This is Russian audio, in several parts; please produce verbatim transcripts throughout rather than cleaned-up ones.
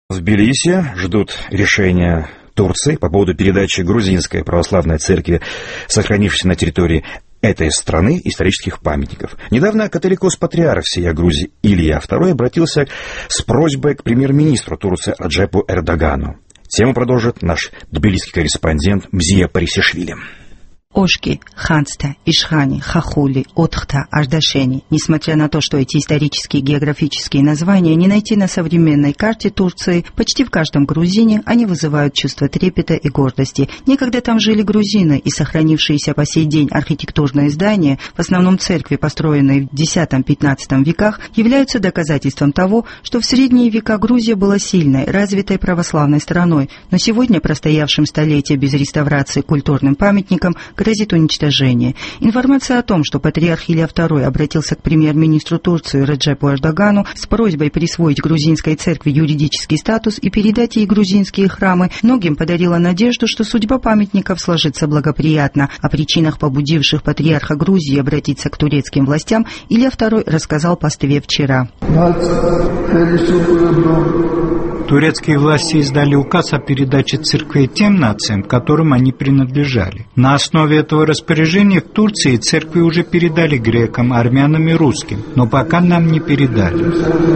В Тбилиси ждут решения Турции по поводу передачи грузинской православной церкви, сохранившейся на территории этой страны, исторических памятников. Недавно католикос-патриарх всея Грузии Илья второй обратился с просьбой к премьер-министру Турции Раджепу Эрдогану. Тему продолжит наш тбилисский корреспондент Мзия Парисишвили. Ошки, Ханста, Ишхани, Хахули, Отхта, Ардашени. Несмотря на то, что эти исторические географические названия не найти на современной карте Турции, почти в каждом грузине они вызывают чувство трепета и гордости. Некогда там жили грузины, и сохранившиеся по сей день архитектурные здания, в основном церкви, построенные в десятом-пятнадцатом веках, являются доказательством того, что в средние века Грузия была сильной, развитой православной страной, но сегодня простоявшим столетия без реставрации культурным памятникам грозит уничтожение. Информация о том, что патриарх Илья второй обратился к премьер-министру Турции Раджепу Эрдогану с просьбой присвоить грузинской церкви юридический статус и передать ей грузинские храмы, многим подарила надежду, что судьба памятников сложится благоприятно. О причинах, побудивших патриарха Грузии обратиться к турецким властям, Илья второй рассказал Пастве вчера. Турецкие власти издали указ о передаче церквей тем нациям, которым они принадлежали. На основе этого распоряжения в Турции церкви уже передали грекам, армянам и русским, но пока нам не передали.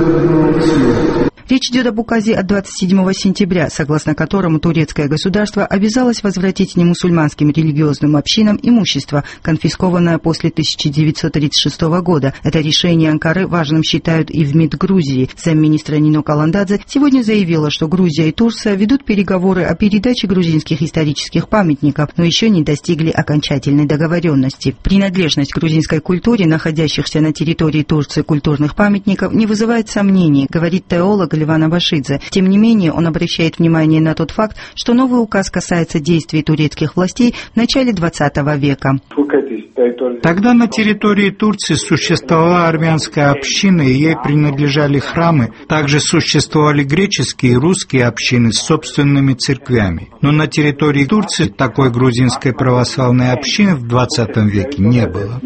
Речь идет об указе от двадцать седьмого сентября, согласно которому турецкое государство обязалось возвратить немусульманским религиозным общинам имущество, конфискованное после тысяча девятьсот тридцать шестого года. Это решение Анкары важным считают и в МИД Грузии. Замминистра Нино Каландадзе сегодня заявила, что Грузия и Турция ведут переговоры о передаче грузинских исторических памятников, но еще не достигли окончательной договоренности. Принадлежность к грузинской культуре, находящихся на территории Турции культурных памятников, не вызывает сомнений, говорит теолог Леван Абашидзе. Тем не менее, он обращает внимание на тот факт, что новый указ касается действий турецких властей в начале двадцатого века. Тогда на территории Турции существовала армянская община, и ей принадлежали храмы. Также существовали греческие и русские общины с собственными церквями. Но на территории Турции такой грузинской православной общины в двадцатом веке не было.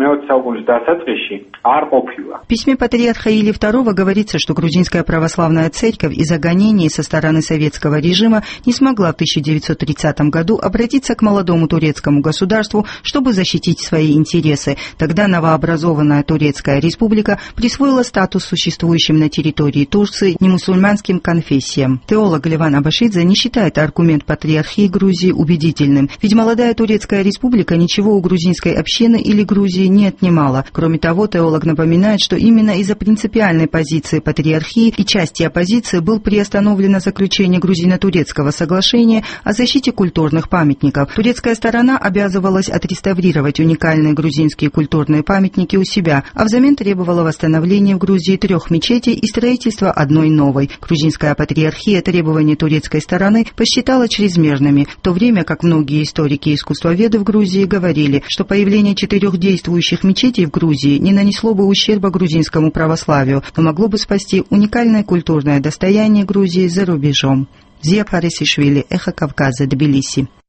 В письме патриарха Ильи второго говорится, что грузинская православная церковь из-за гонений со стороны советского режима не смогла в тысяча девятьсот тридцатом году обратиться к молодому турецкому государству, чтобы защитить свои интересы. Тогда новообразованная Турецкая республика присвоила статус существующим на территории Турции немусульманским конфессиям. Теолог Леван Абашидзе не считает аргумент патриархии Грузии убедительным, ведь молодая Турецкая республика ничего у грузинской общины или Грузии не отнимала. Кроме того, теолог напоминает, что именно из-за принципиальной позиции патриархии и части оппозиции был приостановлено заключение грузино-турецкого соглашения о защите культурных памятников. Турецкая сторона обязывалась отреставрировать уникальные грузинские культурные памятники у себя, а взамен требовала восстановления в Грузии трех мечетей и строительства одной новой. Грузинская патриархия требования турецкой стороны посчитала чрезмерными, в то время как многие историки и искусствоведы в Грузии говорили, что появление четырех действующих мечетей в Грузии не нанесло бы ущерба грузинскому православию, но могло бы спасти уникальное культурное достояние Грузии за рубежом. Мзия Парисишвили, Эхо Кавказа, Тбилиси.